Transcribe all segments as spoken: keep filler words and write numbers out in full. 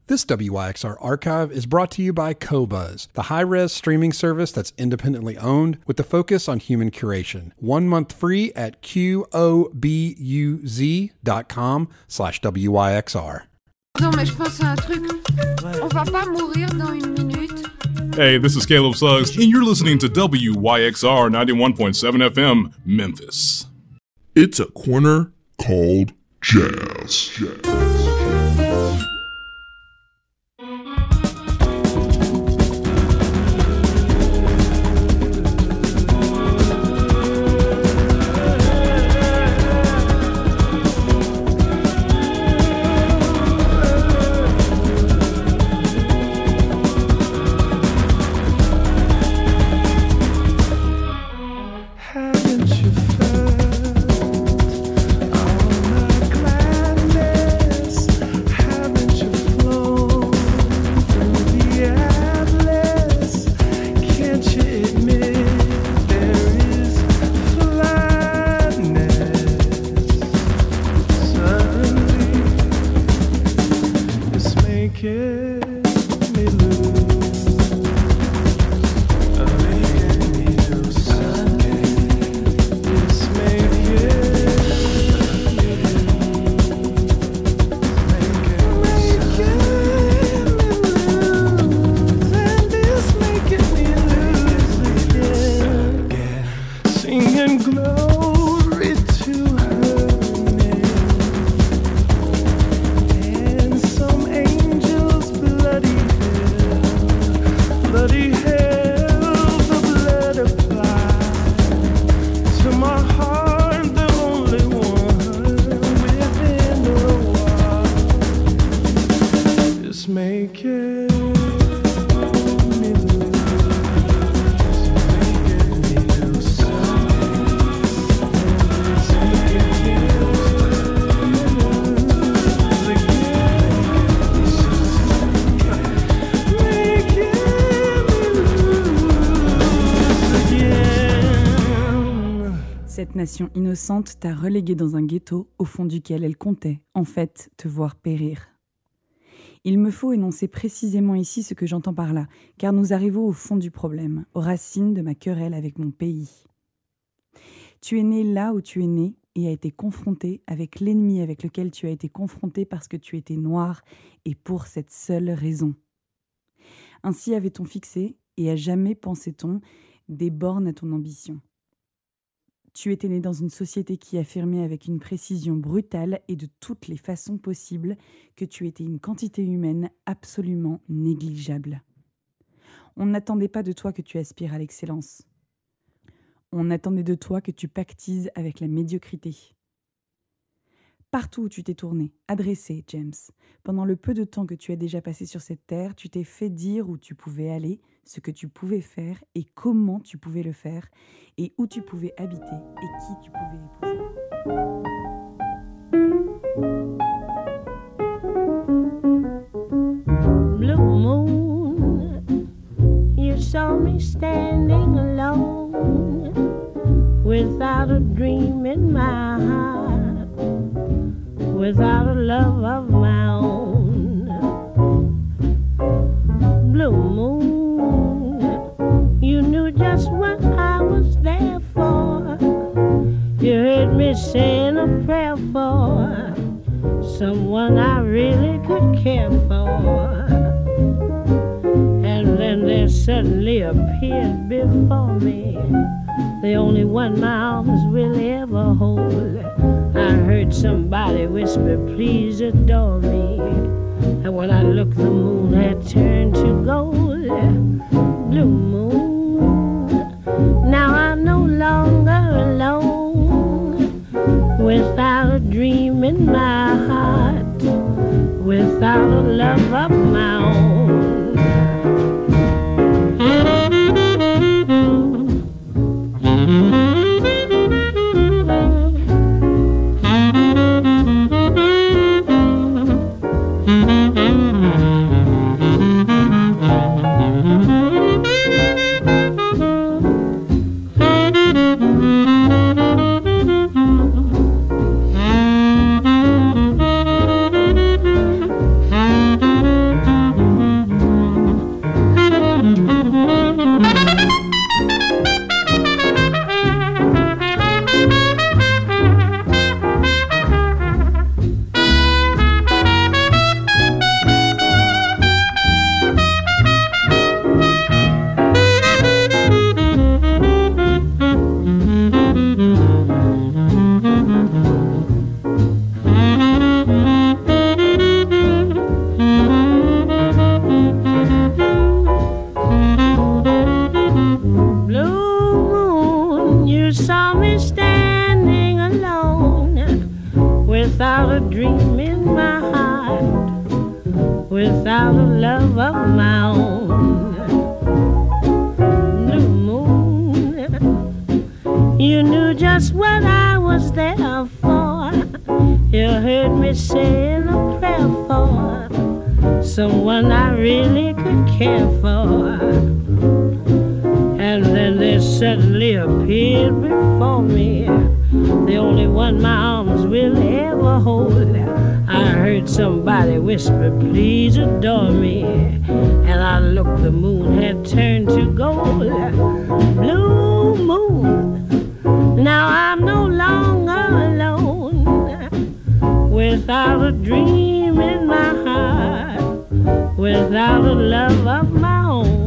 This W Y X R archive is brought to you by Qobuz, the high-res streaming service that's independently owned with the focus on human curation. One month free at Q-O-B-U-Z.com slash W-Y-X-R. Non, mais je pense à un truc. On va pas mourir dans une minute. Hey, this is Caleb Suggs, and you're listening to W Y X R ninety-one point seven F M, Memphis. It's a corner called Jazz. Jazz. Cette nation innocente t'a relégué dans un ghetto au fond duquel elle comptait, en fait, te voir périr. Il me faut énoncer précisément ici ce que j'entends par là, car nous arrivons au fond du problème, aux racines de ma querelle avec mon pays. Tu es né là où tu es né et as été confronté avec l'ennemi avec lequel tu as été confronté parce que tu étais noir et pour cette seule raison. Ainsi avait-on fixé, et à jamais pensait-on, des bornes à ton ambition. Tu étais né dans une société qui affirmait avec une précision brutale et de toutes les façons possibles que tu étais une quantité humaine absolument négligeable. On n'attendait pas de toi que tu aspires à l'excellence. On attendait de toi que tu pactises avec la médiocrité. Partout où tu t'es tourné, adressé, James, pendant le peu de temps que tu as déjà passé sur cette terre, tu t'es fait dire où tu pouvais aller, ce que tu pouvais faire et comment tu pouvais le faire, et où tu pouvais habiter et qui tu pouvais épouser. Blue moon, you saw me standing alone, without a dream in my heart, without a love of my own. Blue moon, you knew just what I was there for. You heard me saying a prayer for someone I really could care for. And then there suddenly appeared before me the only one my arms will ever hold. I heard somebody whisper, please adore me. And when I looked, the moon had turned to gold. Blue moon, now I'm no longer alone, without a dream in my heart, without a love of my own. without a love of my own. Blue moon, you knew just what I was there for. You heard me saying a prayer for someone I really could care for. And then they suddenly appeared before me, the only one my arms will ever hold. I heard somebody whisper, please adore me. And I looked, the moon had turned to gold. Blue moon, now I'm no longer alone, without a dream in my heart, without a love of my own.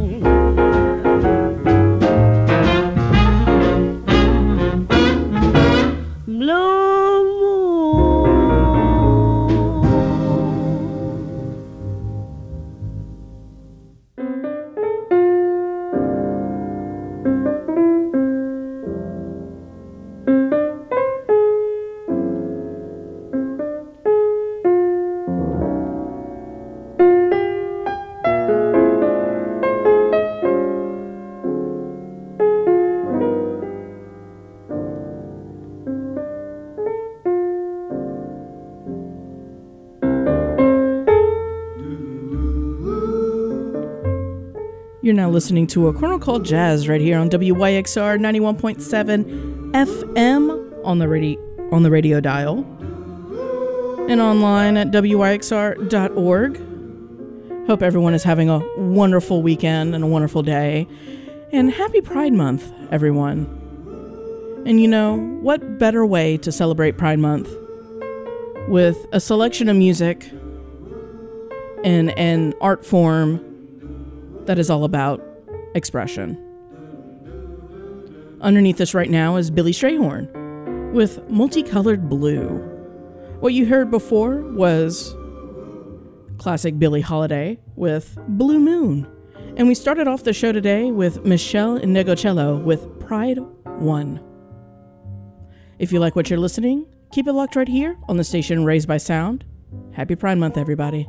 You're now listening to A Corner Called Jazz right here on W Y X R ninety-one point seven F M on the radio on the radio dial and online at W Y X R dot org. Hope everyone is having a wonderful weekend and a wonderful day. And happy Pride Month, everyone. And you know, what better way to celebrate Pride Month with a selection of music and an art form that is all about expression. Underneath us right now is Billy Strayhorn with Multicolored Blue. What you heard before was classic Billie Holiday with Blue Moon. And we started off the show today with Michelle Negocello with Pride One. If you like what you're listening, keep it locked right here on the station Raised by Sound. Happy Pride Month, everybody.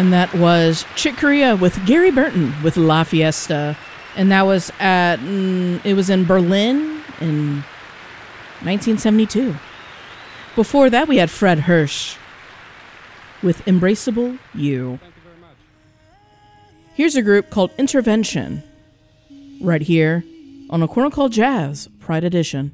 And that was Chick Corea with Gary Burton with La Fiesta. And that was at, mm, it was in Berlin in nineteen seventy-two. Before that, we had Fred Hirsch with Embraceable You. Thank you very much. Here's a group called Intervention, right here on A Corner Called Jazz, Pride Edition.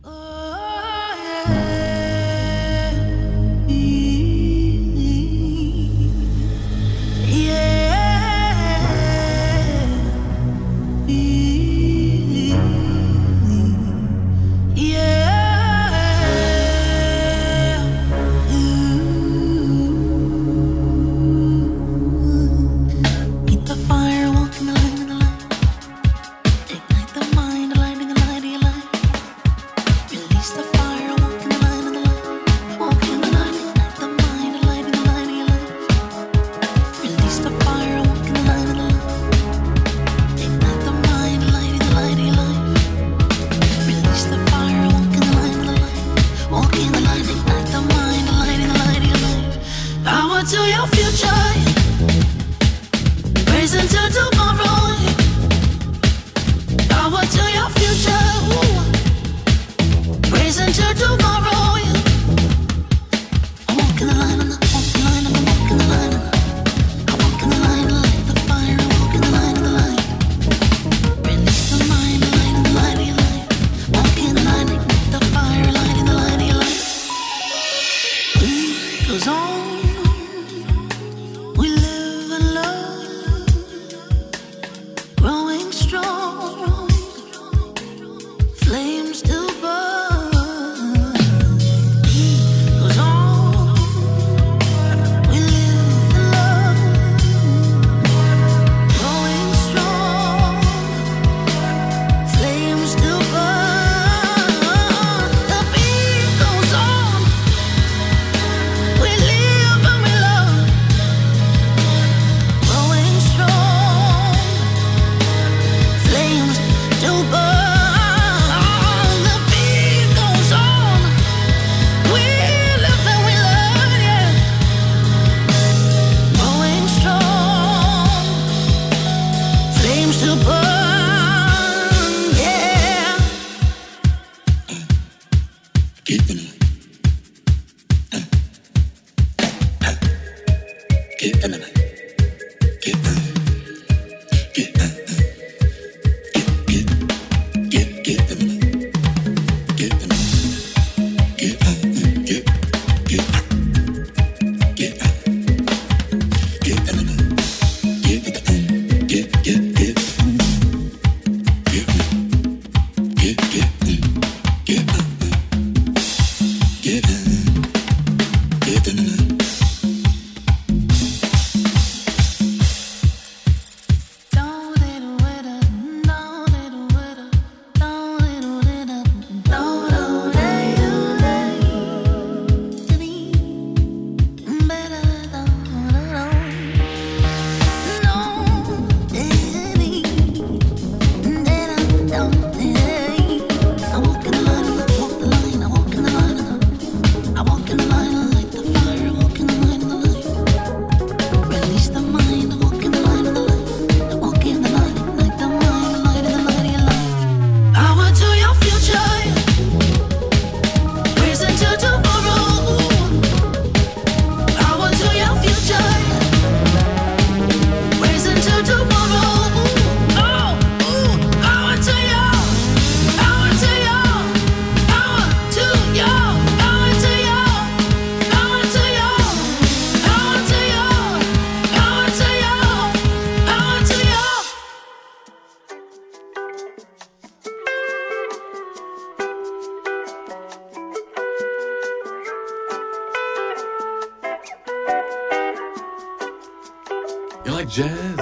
Jazz.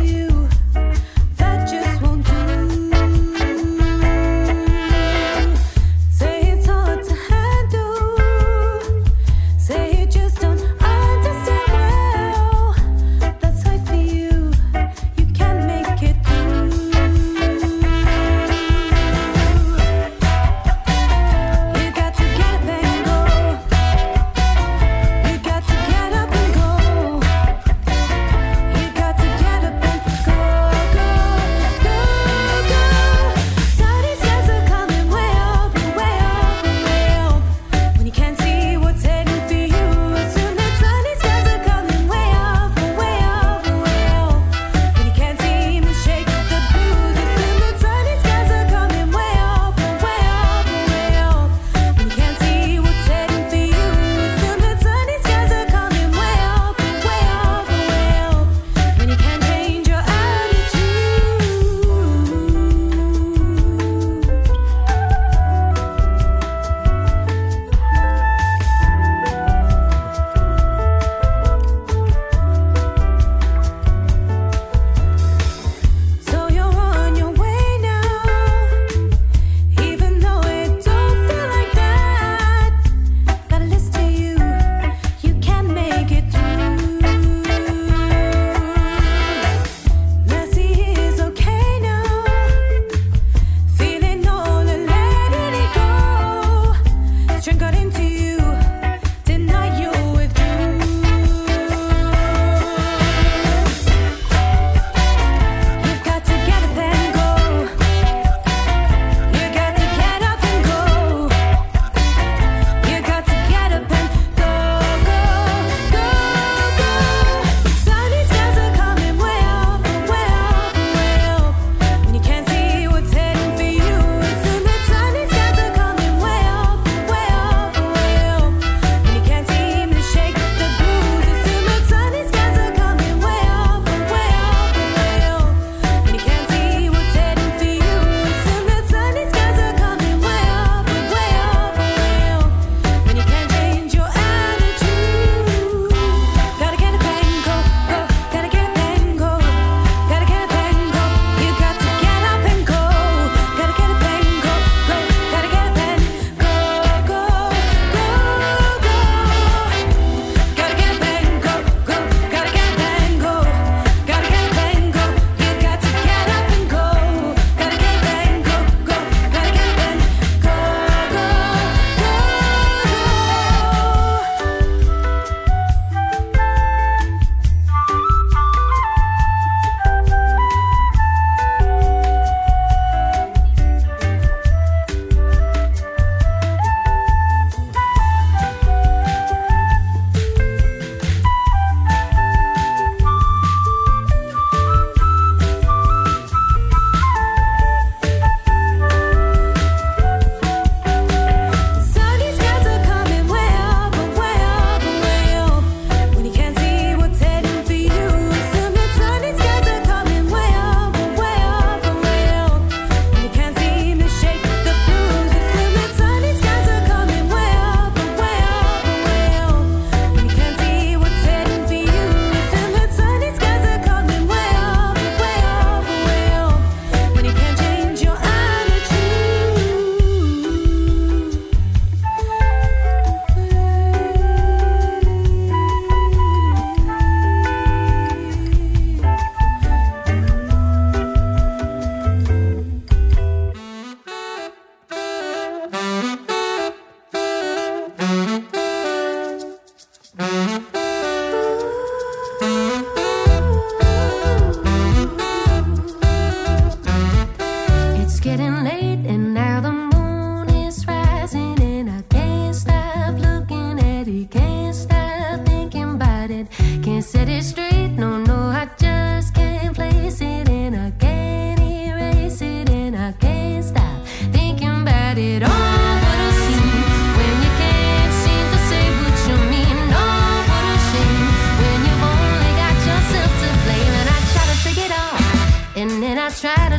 That just won't do.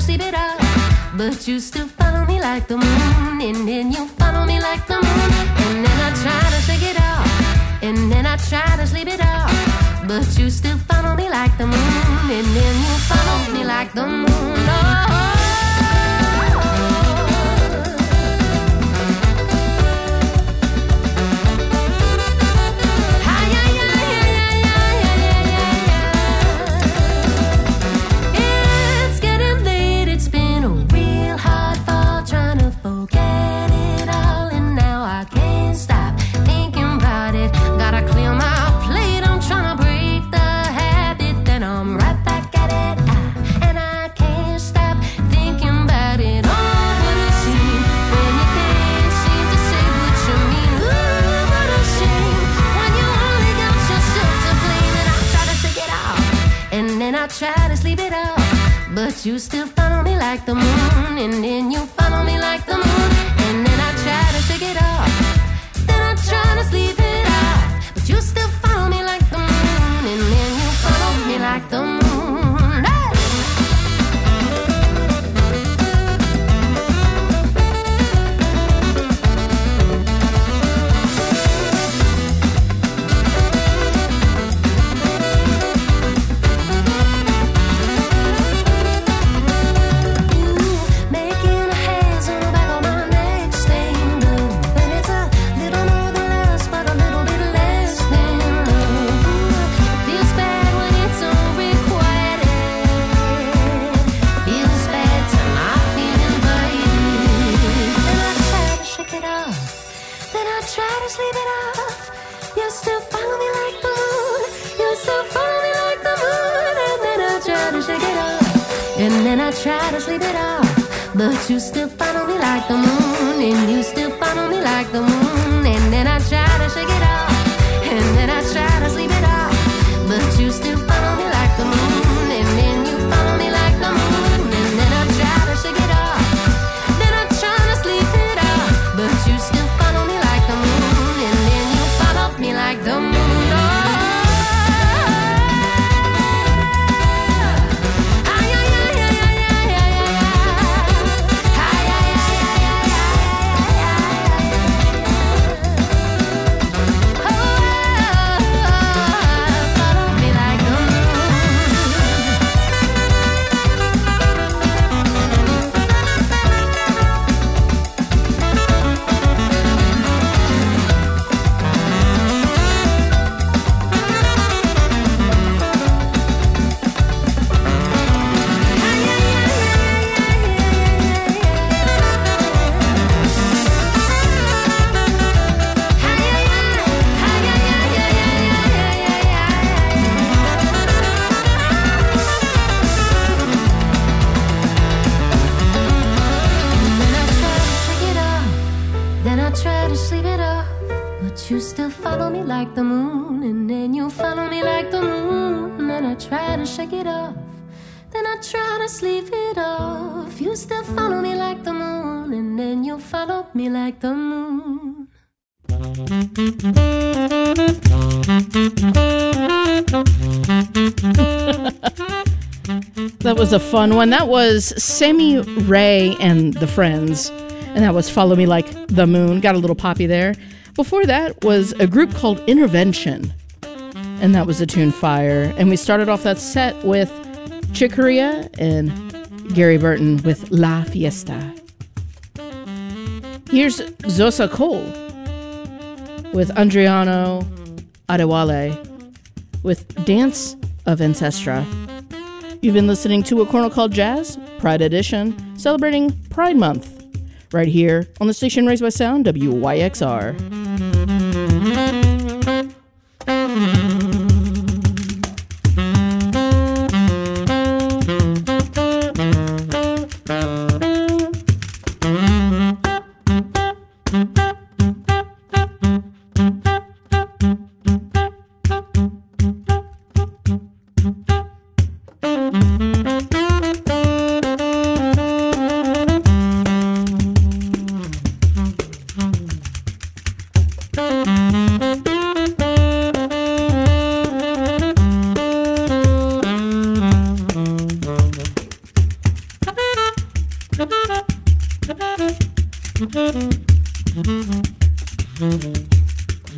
sleep it off, but you still follow me like the moon, and then you follow me like the moon, and then I try to shake it off, and then I try to sleep it off, but you still follow me like the moon, and then you follow me like the moon. Oh. Try to sleep it off, but you still follow me like the moon, and then you follow me like the moon, and then I try to shake it off, then I try to sleep it off, but you still follow me like the moon, and then you follow me like the moon. Try to sleep it off, but you still follow me like the moon, and you still follow me like the moon, and then I try to shake it off, and then I try to sleep it off, but you still follow me like the moon, and then you follow me like the moon, and then I try to shake it off, then I try to sleep it off, but you still follow me like the moon, and then you follow me like the moon. You still follow me like the moon, and then you follow me like the moon, and I try to shake it off, then I try to sleep it off. You still follow me like the moon, and then you follow me like the moon. That was a fun one. That was Sammy Ray and the Friends, and that was Follow Me Like the Moon. Got a little poppy there. Before that was a group called Intervention, and that was the tune Fire. And we started off that set with Chick Corea and Gary Burton with La Fiesta. Here's Zosa Cole with Andriano Adewale with Dance of Ancestra. You've been listening to A Corner Called Jazz, Pride Edition, celebrating Pride Month, right here on the station raised by sound, W Y X R.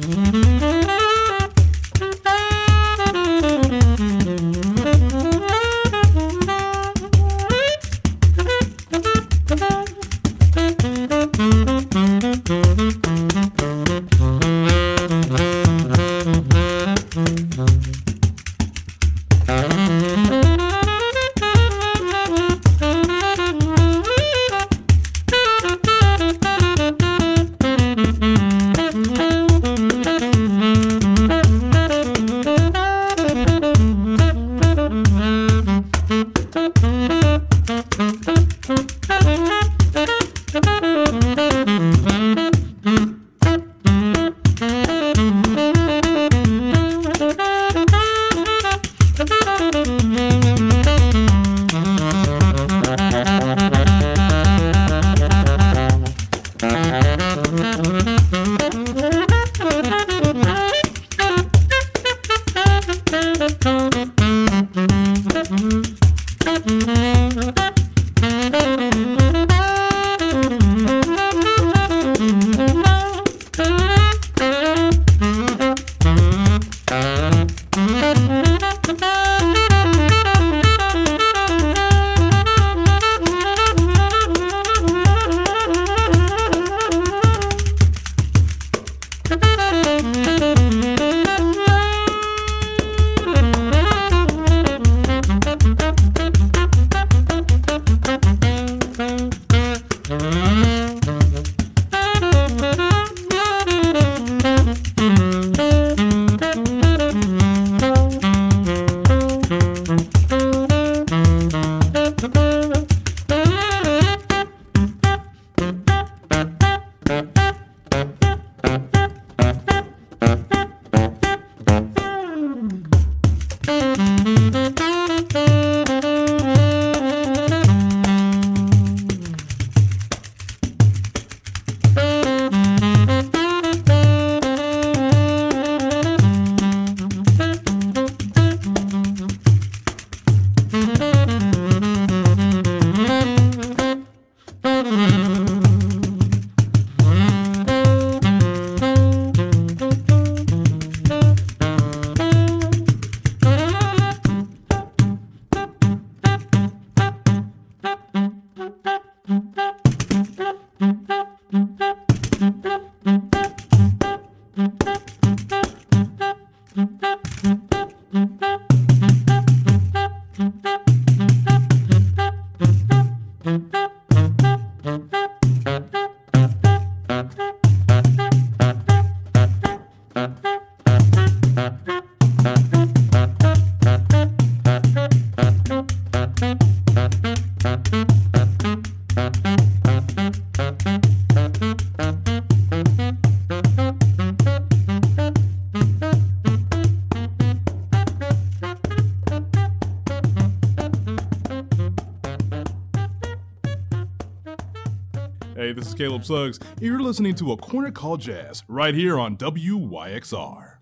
Hey, this is Caleb Suggs, and you're listening to A Corner Called Jazz right here on W Y X R.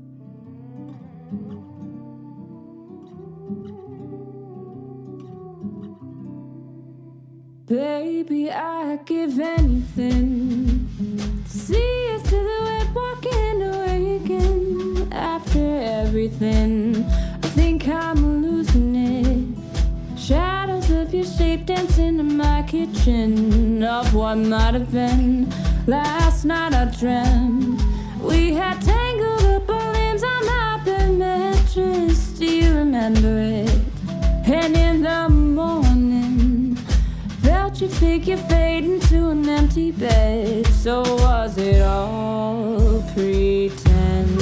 Baby, I'd give anything to see your silhouette walking away again. After everything, I think I'm losing it. Shadows of your shape dancing in my kitchen of what might have been. Last night I dreamt we had tangled up our limbs on my bed mattress. Do you remember it? And in the morning, felt your figure fade into an empty bed. So was it all pretend?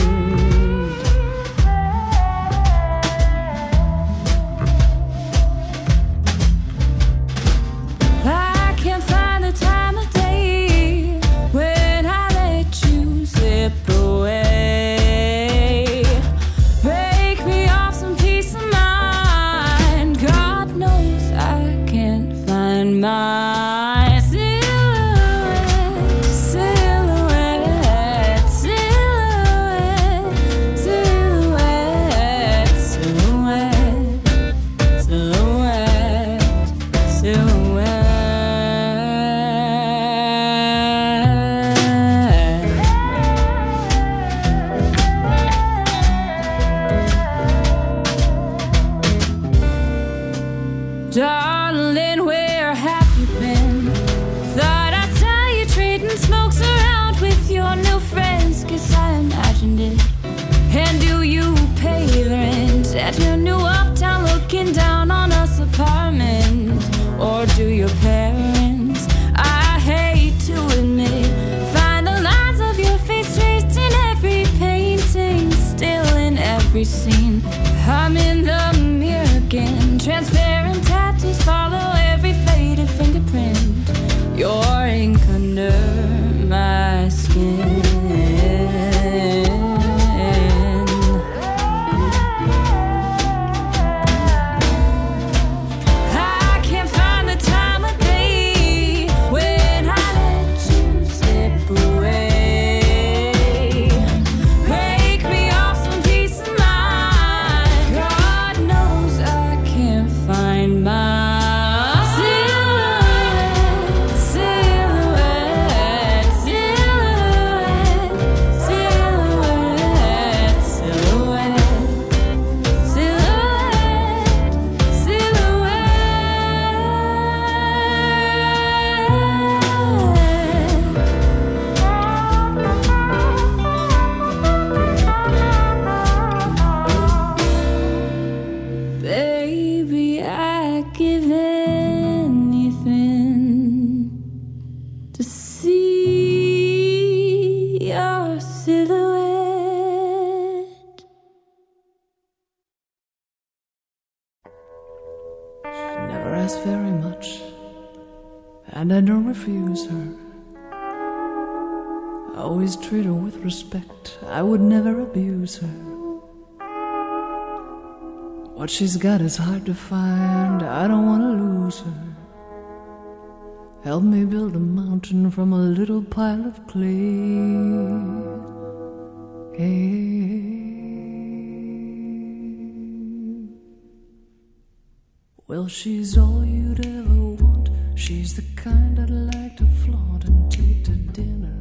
I can't find the time of day when I let you slip away. Break me off some peace of mind. God knows I can't find my silhouette, silhouette, silhouette. at your new uptown looking down on us apartment? Or do your parents, I hate to admit, find the lines of your face traced in every painting, still in every scene? I'm in the mirror again, transparent tattoos follow every faded fingerprint, your ink under my skin. And I don't refuse her. I always treat her with respect. I would never abuse her. What she's got is hard to find. I don't want to lose her. Help me build a mountain from a little pile of clay. Hey. Well, she's all you'd ever want. She's the kind I'd like to flaunt and take to dinner.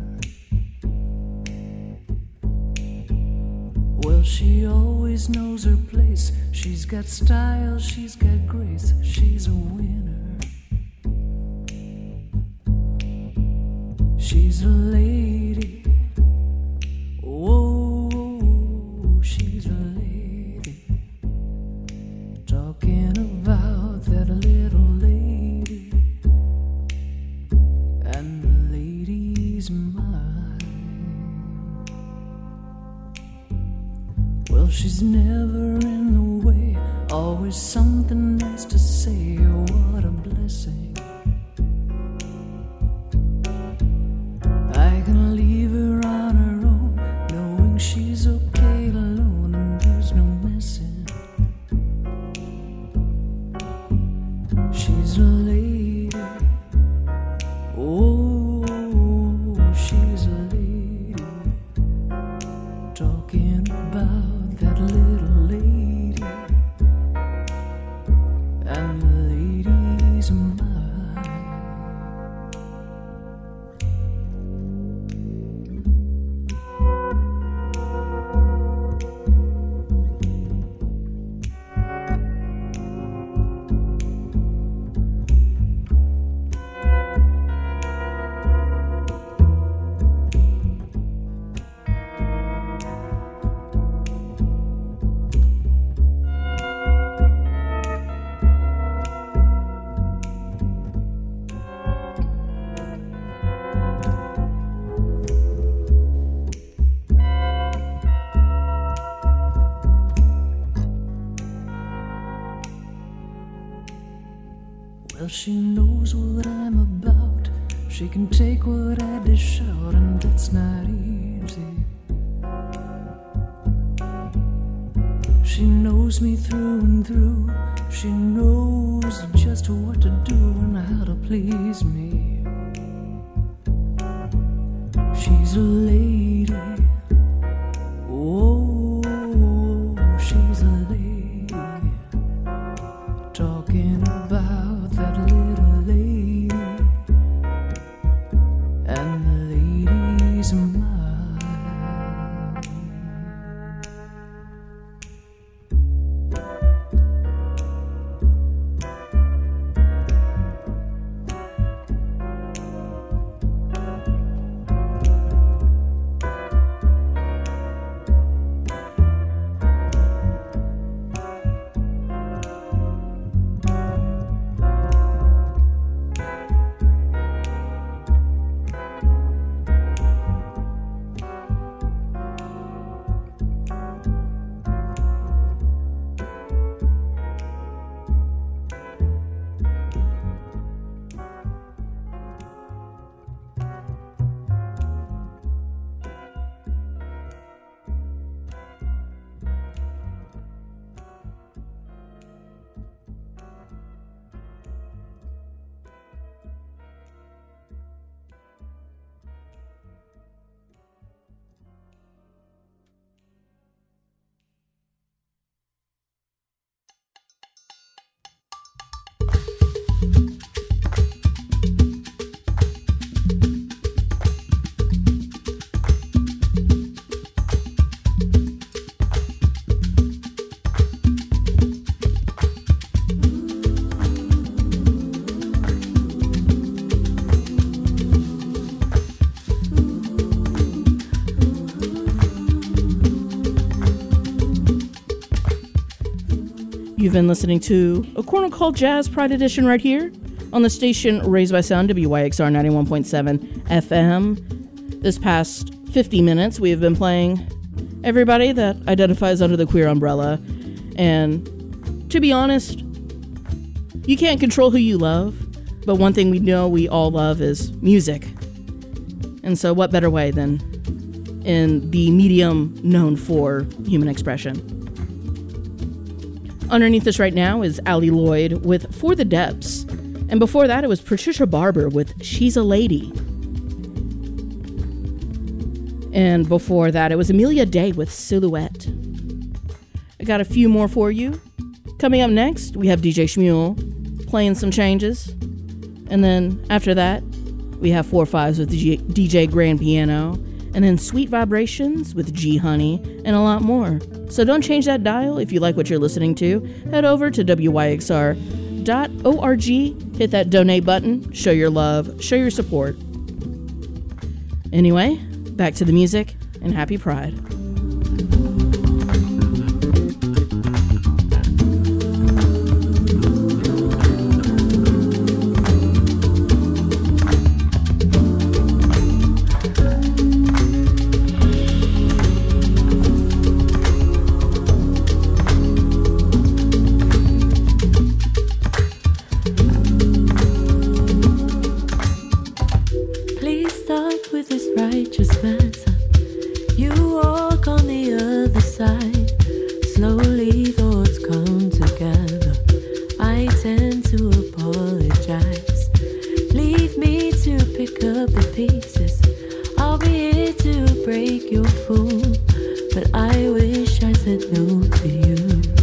Well, she always knows her place. She's got style, she's got grace. She's a winner. She's a lady. Whoa, she's a lady. Talking about that little lady. Well, she's never in the way, always something nice to say. Oh, what a blessing. I can leave her on her own, knowing she's okay alone and there's no messing. She's a lady. Oh, she's a lady. Talking about that little lady, and the lady's mine. Well, she knows what I'm about. She can take what I dish out, and that's not easy. She knows me through and through. She knows just what to do and how to please me. She's a lady. Oh, she's a lady. Talking about that little lady, and the lady's mine. You've been listening to A Corner Called Jazz Pride Edition right here on the station Raised by Sound, W Y X R ninety-one point seven F M. This past fifty minutes, we have been playing everybody that identifies under the queer umbrella. And to be honest, you can't control who you love, but one thing we know we all love is music. And so what better way than in the medium known for human expression? Underneath us right now is Allie Lloyd with For the Depths. And before that, it was Patricia Barber with She's a Lady. And before that, it was Amelia Day with Silhouette. I got a few more for you. Coming up next, we have D J Shmuel playing some changes. And then after that, we have Four Fives with D J Grand Piano. And then Sweet Vibrations with G Honey, and a lot more. So don't change that dial. If you like what you're listening to, head over to W Y X R dot org, hit that donate button, show your love, show your support. Anyway, back to the music, and happy Pride. Break your fool, but I wish I said no to you.